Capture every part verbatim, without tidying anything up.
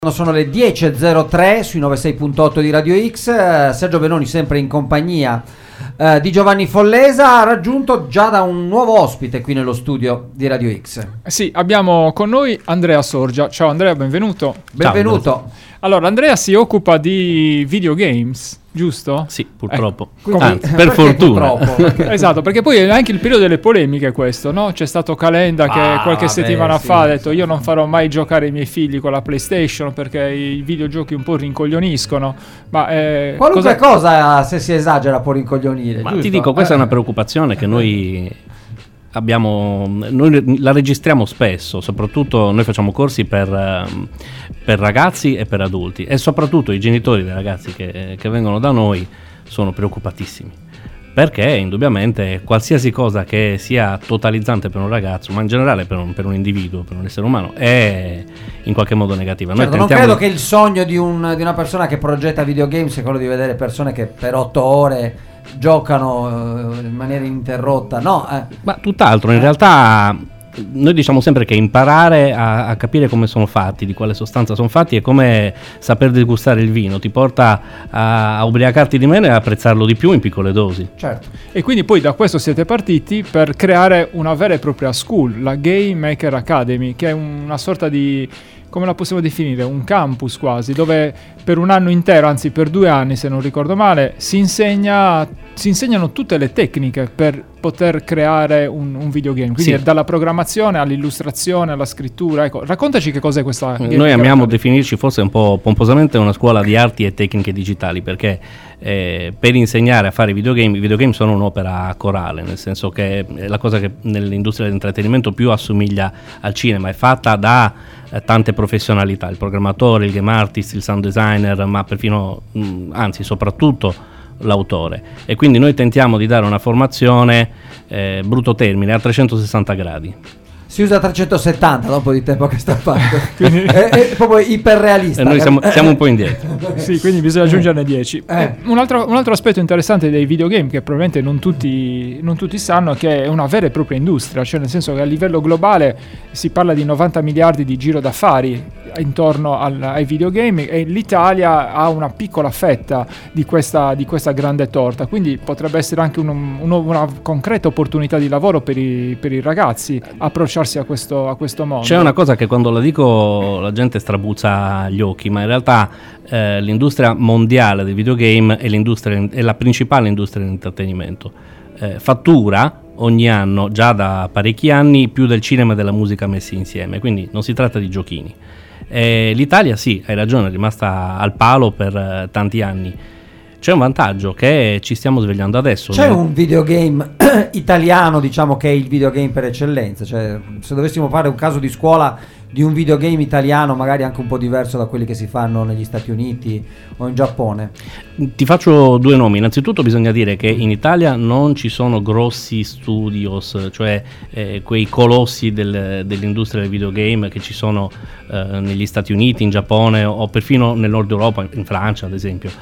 Sono le dieci e zero tre sui novantasei punto otto di Radio X. eh, Sergio Benoni sempre in compagnia eh, di Giovanni Follesa, raggiunto già da un nuovo ospite qui nello studio di Radio X. Sì, abbiamo con noi Andrea Sorgia. Ciao Andrea, benvenuto. Benvenuto. Ciao. Allora, Andrea si occupa di videogames, giusto? Sì, purtroppo. Eh, quindi, Anzi, per fortuna. Perché... Esatto, perché poi è anche il periodo delle polemiche questo, no? C'è stato Calenda che ah, qualche beh, settimana sì, fa ha detto sì, io non sì. farò mai giocare i miei figli con la PlayStation perché i videogiochi un po' rincoglioniscono. Ma eh, Qualunque cosa... cosa, se si esagera, può rincoglionire. Ma giusto? ti dico, questa eh. è una preoccupazione che noi abbiamo, noi la registriamo spesso, soprattutto noi facciamo corsi per, per ragazzi e per adulti, e soprattutto i genitori dei ragazzi che, che vengono da noi sono preoccupatissimi, perché indubbiamente qualsiasi cosa che sia totalizzante per un ragazzo, ma in generale per un, per un individuo, per un essere umano, è in qualche modo negativa. Certo, Noi non tentiamo... credo che il sogno di, un, di una persona che progetta videogames sia quello di vedere persone che per otto ore giocano in maniera ininterrotta, no? Eh. Ma tutt'altro, in realtà noi diciamo sempre che imparare a, a capire come sono fatti, di quale sostanza sono fatti, è come saper degustare il vino, ti porta a, a ubriacarti di meno e a apprezzarlo di più in piccole dosi. Certo. E quindi poi da questo siete partiti per creare una vera e propria school, la Game Maker Academy, che è una sorta di... come la possiamo definire? Un campus quasi, dove per un anno intero, anzi per due anni se non ricordo male, si insegna, si insegnano tutte le tecniche per poter creare un, un videogame. Quindi Sì. dalla programmazione all'illustrazione, alla scrittura. Ecco, raccontaci che cos'è questa Game Noi Maker amiamo Academy. definirci forse un po' pomposamente una scuola di arti e tecniche digitali, perché eh, per insegnare a fare videogame, i videogame sono un'opera corale, nel senso che è la cosa che nell'industria dell'intrattenimento più assomiglia al cinema, è fatta da eh, tante professionalità, il programmatore, il game artist, il sound designer, ma perfino, mh, anzi soprattutto l'autore, e quindi noi tentiamo di dare una formazione, eh, brutto termine, a trecentosessanta gradi. Si usa trecentosettanta dopo di tempo che sta fatto. Quindi è, è proprio iperrealista. E noi siamo, siamo un po' indietro. Sì, quindi bisogna aggiungerne dieci. Eh. Un, altro, un altro aspetto interessante dei videogame, che probabilmente non tutti, non tutti sanno, è che è una vera e propria industria, cioè nel senso che a livello globale si parla di novanta miliardi di giro d'affari intorno al, ai videogame, e l'Italia ha una piccola fetta di questa, di questa grande torta, quindi potrebbe essere anche un, un, una concreta opportunità di lavoro per i, per i ragazzi approcciarsi a questo, a questo mondo. C'è una cosa che quando la dico la gente strabuzza gli occhi, ma in realtà eh, l'industria mondiale dei videogame è, l'industria, è la principale industria dell'intrattenimento. Eh, fattura ogni anno, già da parecchi anni, più del cinema e della musica messi insieme, quindi non si tratta di giochini. Eh, L'Italia, sì, hai ragione, è rimasta al palo per eh, tanti anni. C'è un vantaggio, che ci stiamo svegliando adesso. C'è no? un videogame italiano, diciamo, che è il videogame per eccellenza, cioè se dovessimo fare un caso di scuola di un videogame italiano, magari anche un po' diverso da quelli che si fanno negli Stati Uniti o in Giappone. Ti faccio due nomi. Innanzitutto bisogna dire che in Italia non ci sono grossi studios, cioè eh, quei colossi del, dell'industria del videogame che ci sono eh, negli Stati Uniti, in Giappone o perfino nel nord Europa, in Francia ad esempio.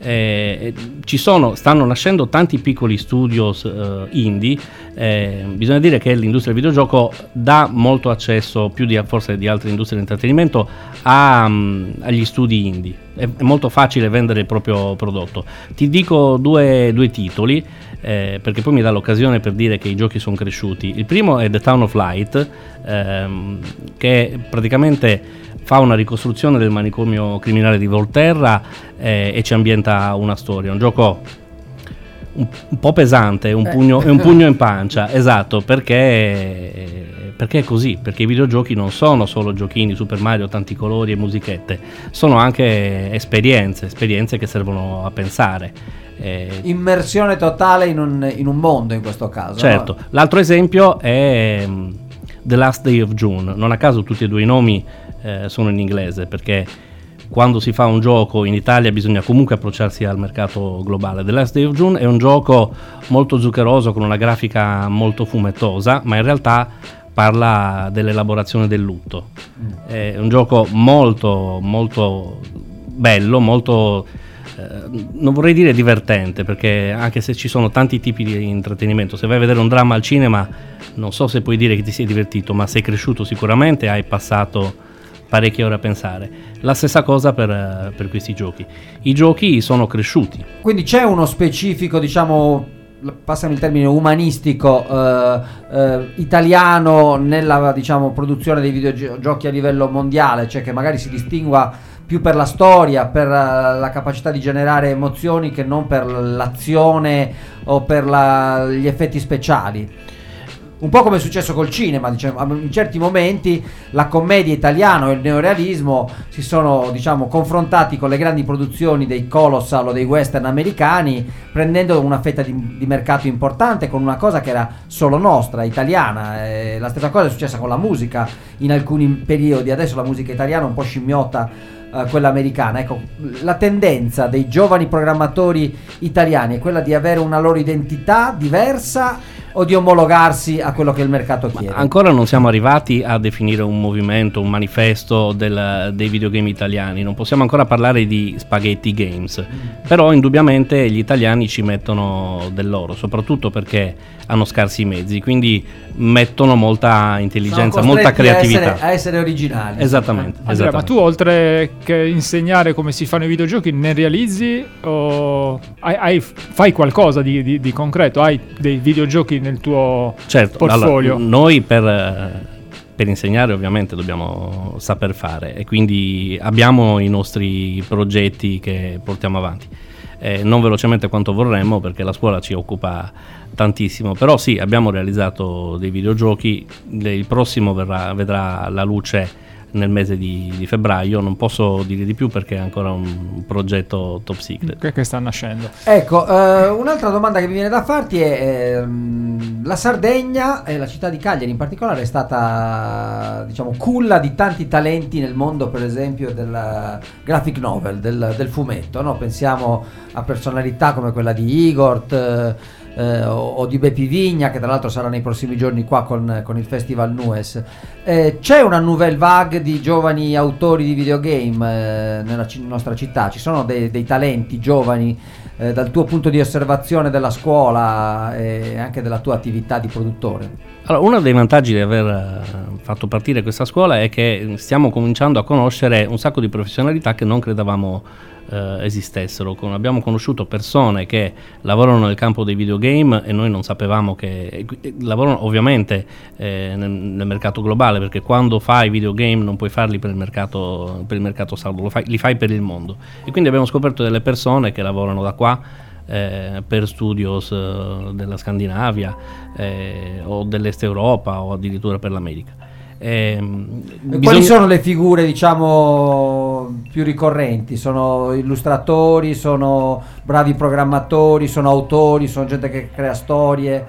Eh, ci sono, stanno nascendo tanti piccoli studios eh, indie. Eh, bisogna dire che l'industria del videogioco dà molto accesso, più di forse di altre industrie di intrattenimento, a, um, agli studi indie. È, è molto facile vendere il proprio prodotto. Ti dico due, due titoli, eh, perché poi mi dà l'occasione per dire che i giochi sono cresciuti. Il primo è The Town of Light, ehm, che praticamente fa una ricostruzione del manicomio criminale di Volterra eh, e ci ambienta una storia. Un gioco un, un po' pesante, un pugno, eh. un pugno in pancia, esatto, perché, perché è così, perché i videogiochi non sono solo giochini, Super Mario, tanti colori e musichette, sono anche esperienze, esperienze che servono a pensare. Eh, Immersione totale in un, in un mondo, in questo caso. certo, no? L'altro esempio è um, The Last Day of June. Non a caso tutti e due i nomi eh, sono in inglese, perché quando si fa un gioco in Italia bisogna comunque approcciarsi al mercato globale. The Last Day of June è un gioco molto zuccheroso, con una grafica molto fumettosa, ma in realtà parla dell'elaborazione del lutto. Mm. È un gioco molto molto bello, molto eh, non vorrei dire divertente, perché anche se ci sono tanti tipi di intrattenimento, se vai a vedere un dramma al cinema non so se puoi dire che ti sei divertito, ma sei cresciuto sicuramente, hai passato parecchie ore a pensare. La stessa cosa per, per questi giochi. I giochi sono cresciuti. Quindi c'è uno specifico, diciamo, passami il termine, umanistico eh, eh, italiano nella, diciamo, produzione dei videogiochi a livello mondiale, cioè che magari si distingua più per la storia, per uh, la capacità di generare emozioni, che non per l'azione o per la, gli effetti speciali. Un po' come è successo col cinema, diciamo, in certi momenti la commedia italiana o il neorealismo si sono, diciamo, confrontati con le grandi produzioni dei colossal o dei western americani, prendendo una fetta di, di mercato importante con una cosa che era solo nostra, italiana. E la stessa cosa è successa con la musica in alcuni periodi. Adesso la musica italiana un po' scimmiotta Uh, quella americana. Ecco, la tendenza dei giovani programmatori italiani è quella di avere una loro identità diversa o di omologarsi a quello che il mercato chiede? Ma ancora non siamo arrivati a definire un movimento, un manifesto del, dei videogame italiani, non possiamo ancora parlare di spaghetti games, mm. però indubbiamente gli italiani ci mettono del loro, soprattutto perché hanno scarsi mezzi, quindi mettono molta intelligenza, molta creatività. A essere, a essere originali. Esattamente, Andrea, esattamente. Ma tu, oltre che insegnare come si fanno i videogiochi, ne realizzi o hai, hai, fai qualcosa di, di, di concreto? Hai dei videogiochi nel tuo certo, portfolio? Allora, noi per, per insegnare ovviamente dobbiamo saper fare, e quindi abbiamo i nostri progetti che portiamo avanti. Eh, non velocemente quanto vorremmo, perché la scuola ci occupa tantissimo, però sì, abbiamo realizzato dei videogiochi. Il prossimo verrà, vedrà la luce nel mese di, di febbraio. Non posso dire di più perché è ancora un, un progetto top secret che, che sta nascendo. Ecco, eh, un'altra domanda che mi viene da farti è ehm, la Sardegna e la città di Cagliari in particolare è stata, diciamo, culla di tanti talenti nel mondo, per esempio del graphic novel, del, del fumetto, no? Pensiamo a personalità come quella di Igor eh, Eh, o, o di Bepi Vigna, che tra l'altro sarà nei prossimi giorni qua con, con il Festival Nues. Eh, c'è una nouvelle vague di giovani autori di videogame eh, nella c- nostra città? Ci sono dei, dei talenti giovani eh, dal tuo punto di osservazione della scuola e anche della tua attività di produttore? Allora, uno dei vantaggi di aver fatto partire questa scuola è che stiamo cominciando a conoscere un sacco di professionalità che non credevamo eh, esistessero. Con, abbiamo conosciuto persone che lavorano nel campo dei videogame e noi non sapevamo che eh, lavorano ovviamente eh, nel, nel mercato globale, perché quando fai videogame non puoi farli per il mercato, per il mercato salvo, lo fai, li fai per il mondo. E quindi abbiamo scoperto delle persone che lavorano da qua Eh, per studios eh, della Scandinavia eh, o dell'Est Europa o addirittura per l'America. Eh, Quali bisogna... sono le figure, diciamo, più ricorrenti? Sono illustratori, sono bravi programmatori, sono autori, sono gente che crea storie?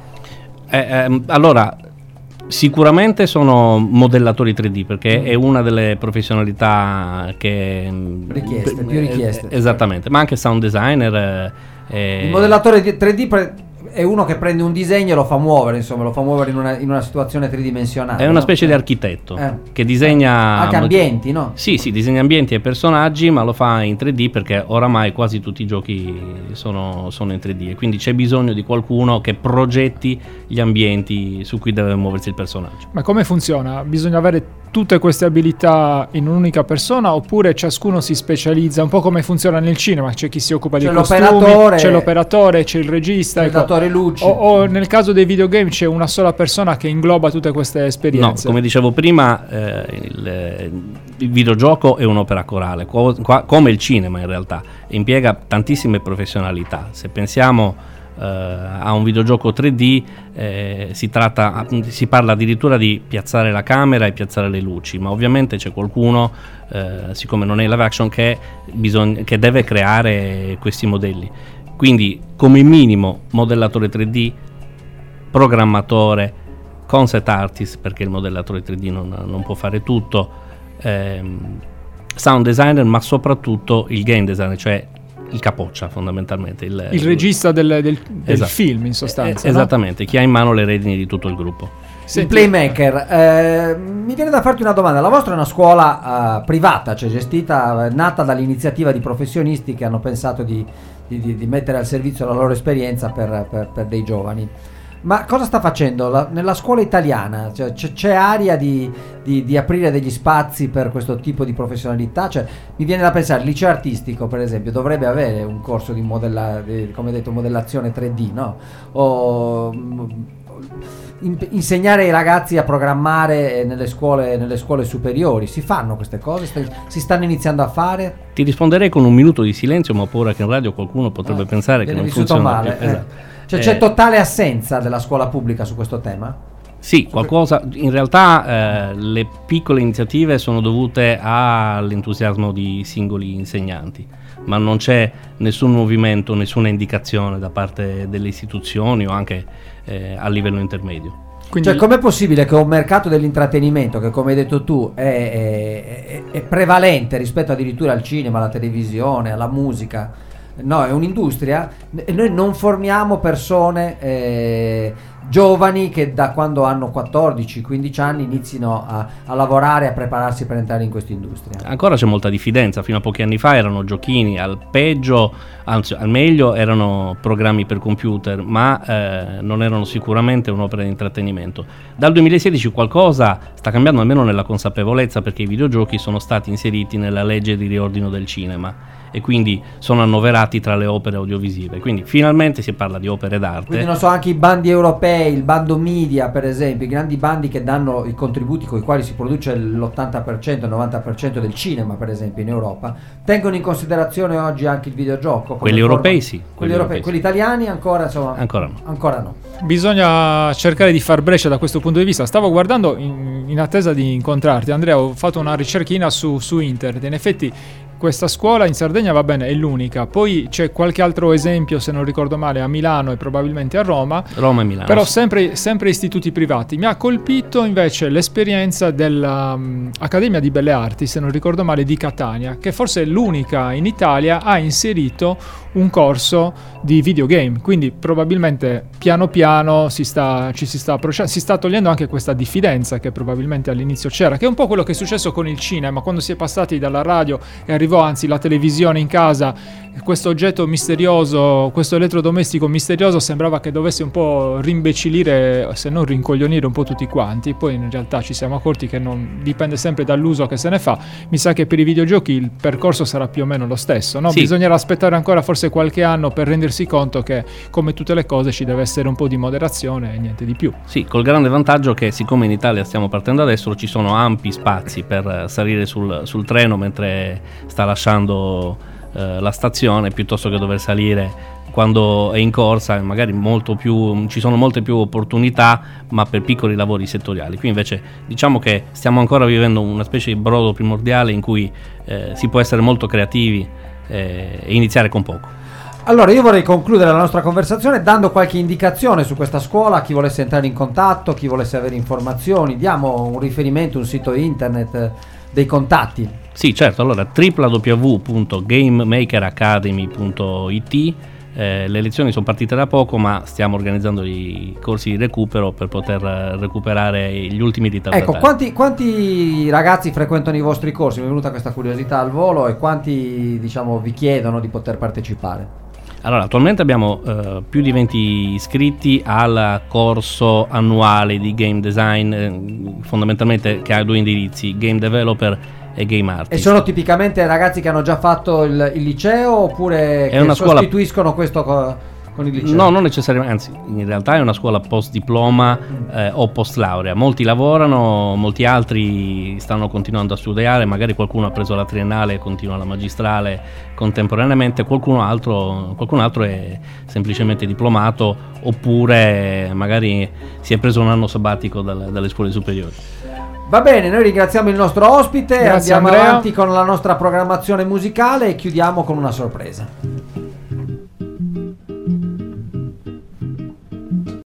Eh, eh, allora, sicuramente sono modellatori tre D, perché mm. è una delle professionalità che richieste, più richieste. Eh, esattamente, ma anche sound designer. Eh, Il modellatore di tre D pre- è uno che prende un disegno e lo fa muovere, insomma, lo fa muovere in una, in una situazione tridimensionale. È una no? specie eh. di architetto eh. che disegna anche ambienti, no? Sì, sì, disegna ambienti e personaggi, ma lo fa in tre D perché oramai quasi tutti i giochi sono, sono in tre D, e quindi c'è bisogno di qualcuno che progetti gli ambienti su cui deve muoversi il personaggio. Ma come funziona? Bisogna avere tutte queste abilità in un'unica persona, oppure ciascuno si specializza? Un po' come funziona nel cinema, c'è chi si occupa c'è dei costumi, l'operatore, c'è l'operatore, c'è il regista, il datore luci. O, o nel caso dei videogame c'è una sola persona che ingloba tutte queste esperienze? No, come dicevo prima, eh, il, il videogioco è un'opera corale, co- qua, come il cinema in realtà, impiega tantissime professionalità. Se pensiamo Uh, a un videogioco tre D eh, si tratta, si parla addirittura di piazzare la camera e piazzare le luci, ma ovviamente c'è qualcuno, eh, siccome non è live action, che, bisogna, che deve creare questi modelli. Quindi come minimo modellatore tre D, programmatore, concept artist, perché il modellatore tre D non, non può fare tutto, ehm, sound designer, ma soprattutto il game designer, cioè il capoccia fondamentalmente, il, il regista del, del, del esatto. film in sostanza, eh, no? Esattamente, chi ha in mano le redini di tutto il gruppo. Senti, il playmaker, eh, mi viene da farti una domanda. La vostra è una scuola uh, privata, cioè gestita, nata dall'iniziativa di professionisti che hanno pensato di, di, di mettere al servizio la loro esperienza per, per, per dei giovani, Ma cosa sta facendo la, nella scuola italiana? Cioè, c'è, c'è aria di, di, di aprire degli spazi per questo tipo di professionalità? Cioè, mi viene da pensare, il liceo artistico per esempio dovrebbe avere un corso di, modella, di come detto, modellazione tre D, no? O in, insegnare ai ragazzi a programmare nelle scuole, nelle scuole superiori. Si fanno queste cose? Si stanno iniziando a fare? Ti risponderei con un minuto di silenzio, ma ho paura che in radio qualcuno potrebbe ah, pensare che non funziona male, più. Eh. Esatto. Cioè, c'è totale assenza della scuola pubblica su questo tema? Sì, qualcosa. In realtà eh, le piccole iniziative sono dovute all'entusiasmo di singoli insegnanti, ma non c'è nessun movimento, nessuna indicazione da parte delle istituzioni o anche eh, a livello intermedio. Quindi, cioè, com'è possibile che un mercato dell'intrattenimento che, come hai detto tu, è, è, è prevalente rispetto addirittura al cinema, alla televisione, alla musica? No, è un'industria e noi non formiamo persone eh, giovani che da quando hanno quattordici quindici anni inizino a, a lavorare, a prepararsi per entrare in questa industria. Ancora c'è molta diffidenza. Fino a pochi anni fa erano giochini, al peggio, anzi al meglio erano programmi per computer, ma eh, non erano sicuramente un'opera di intrattenimento. Dal duemilasedici qualcosa sta cambiando, almeno nella consapevolezza, perché i videogiochi sono stati inseriti nella legge di riordino del cinema e quindi sono annoverati tra le opere audiovisive, quindi finalmente si parla di opere d'arte. Quindi non so, anche i bandi europei, il bando media per esempio, i grandi bandi che danno i contributi con i quali si produce l'ottanta per cento, il novanta per cento del cinema per esempio in Europa, tengono in considerazione oggi anche il videogioco? Quelli europei sì. Quelli, quelli europei, quelli italiani ancora insomma ancora no. ancora no. Bisogna cercare di far breccia da questo punto di vista. Stavo guardando in, in attesa di incontrarti, Andrea, ho fatto una ricerchina su, su internet. In effetti questa scuola in Sardegna, va bene, è l'unica. Poi c'è qualche altro esempio, se non ricordo male, a Milano e probabilmente a Roma. Roma e Milano. Però sempre, sempre istituti privati. Mi ha colpito invece l'esperienza dell'Accademia um, di Belle Arti, se non ricordo male, di Catania, che forse è l'unica in Italia ha inserito un corso di videogame. Quindi probabilmente piano piano si sta, ci si sta approcciando, si sta togliendo anche questa diffidenza che probabilmente all'inizio c'era, che è un po' quello che è successo con il cinema, quando si è passati dalla radio e arrivò anzi la televisione in casa, questo oggetto misterioso, questo elettrodomestico misterioso sembrava che dovesse un po' rimbecillire, se non rincoglionire un po' tutti quanti. Poi in realtà ci siamo accorti che non dipende sempre dall'uso che se ne fa. Mi sa che per i videogiochi il percorso sarà più o meno lo stesso, no? Sì. Bisognerà aspettare ancora forse qualche anno per rendersi conto che, come tutte le cose, ci deve essere un po' di moderazione e niente di più. Sì, col grande vantaggio che, siccome in Italia stiamo partendo adesso, ci sono ampi spazi per salire sul, sul treno mentre sta lasciando eh, la stazione, piuttosto che dover salire quando è in corsa. Magari molto più, ci sono molte più opportunità, ma per piccoli lavori settoriali. Qui invece diciamo che stiamo ancora vivendo una specie di brodo primordiale in cui eh, si può essere molto creativi eh, e iniziare con poco. Allora io vorrei concludere la nostra conversazione dando qualche indicazione su questa scuola, chi volesse entrare in contatto, chi volesse avere informazioni. Diamo un riferimento, un sito internet, dei contatti. Sì, certo. Allora w w w punto game maker academy punto i t. Eh, le lezioni sono partite da poco, ma stiamo organizzando i corsi di recupero per poter recuperare gli ultimi ritardatari. Ecco, quanti, quanti ragazzi frequentano i vostri corsi? Mi è venuta questa curiosità al volo, e quanti, diciamo, vi chiedono di poter partecipare? Allora, attualmente abbiamo eh, più di venti iscritti al corso annuale di game design, eh, fondamentalmente, che ha due indirizzi: game developer e game artist. E sono tipicamente ragazzi che hanno già fatto il, il liceo, oppure è che una scuola... sostituiscono questo co- con il liceo? No, non necessariamente, anzi in realtà è una scuola post diploma eh, o post laurea. Molti lavorano, molti altri stanno continuando a studiare, magari qualcuno ha preso la triennale e continua la magistrale contemporaneamente, qualcuno altro, qualcun altro è semplicemente diplomato, oppure magari si è preso un anno sabbatico dal, dalle scuole superiori. Va bene, noi ringraziamo il nostro ospite. Grazie, andiamo Andrea. avanti con la nostra programmazione musicale e chiudiamo con una sorpresa.